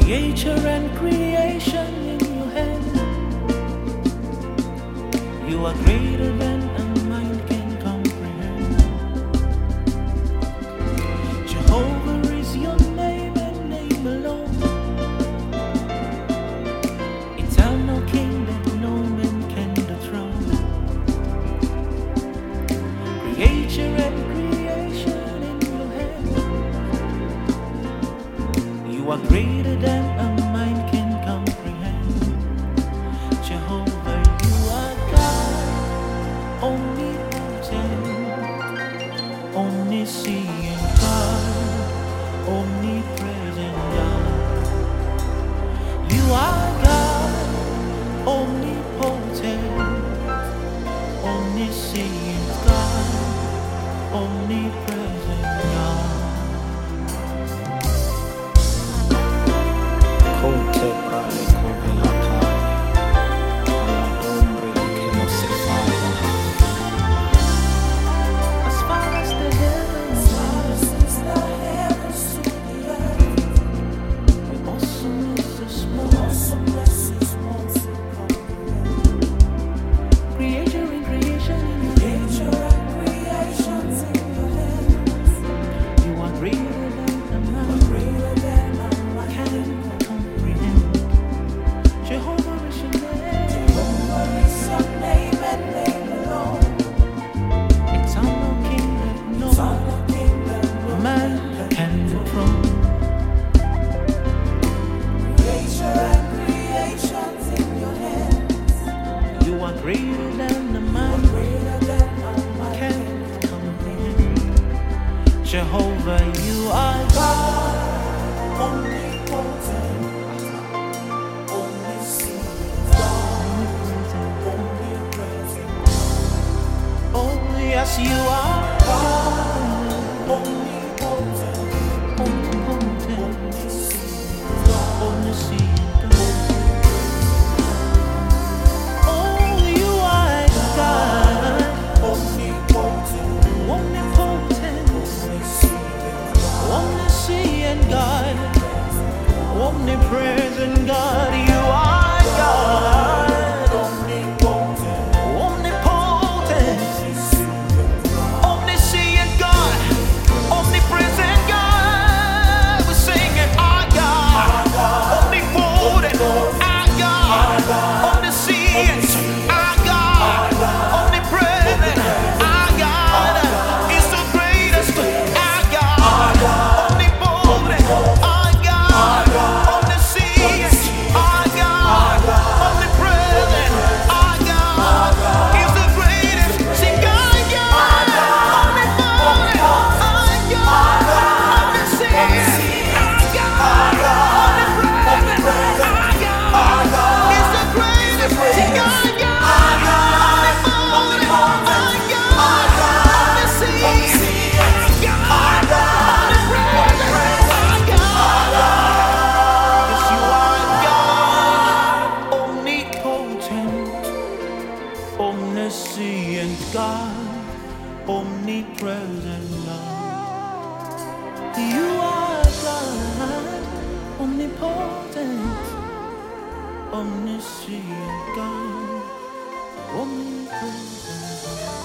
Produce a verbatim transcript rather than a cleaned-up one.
Creator and creation in your hand. You are greater than a mind can comprehend. Jehovah is your name and name alone. Eternal King that no man can dethrone. Creator and creation in your hand. You are greater than a mind can comprehend. Jehovah, you are God, omnipotent, omniscient God, omnipresent God. You are God, omnipotent, omniscient God, omnipresent God. Kote prale kobe lakai, aladombre ikemo sefaya. As far as the heavens, As the heavens to the earth, your awesomeness is small. awesomeness is multiple. Creator and creation in your hands. Nature and creations in your hands. You are greater than a man Greater than a mind can can comprehend. Jehovah is your name. Jehovah is your name and name alone. Eternal King that no Eternal King that no man can dethrone. Nature and creations in your hands. You are greater than a man Greater than a mind can comprehend. Jehovah, you are God. omnipotent, omniscient God, omnipresent Oh, yes, you are God. omnipotent, Omnipotent, omniscient God, omniscient God. Oh, you are God. omnipotent, Omnipotent, omniscient God, omnipresent God, you are God. omnipotent, Omnipotent, omniscient God, omnipresent God. We're singing our God, omnipotent, our God, omniscient, our God, omnipresent, our God is the greatest, our God, omnipotent, our God, omniscient, our God, omnipresent, our God is the greatest. Sing our God, omnipotent, our God, omniscient, our God, omnipresent, our God is the greatest. Sing our God, omnipotent, our God, omniscient, our God, omnipresent, our God. Yes, you are God, omnipotent, omniscient God, omnipresent God. You are God, omnipotent, omniscient God, omnipresent God.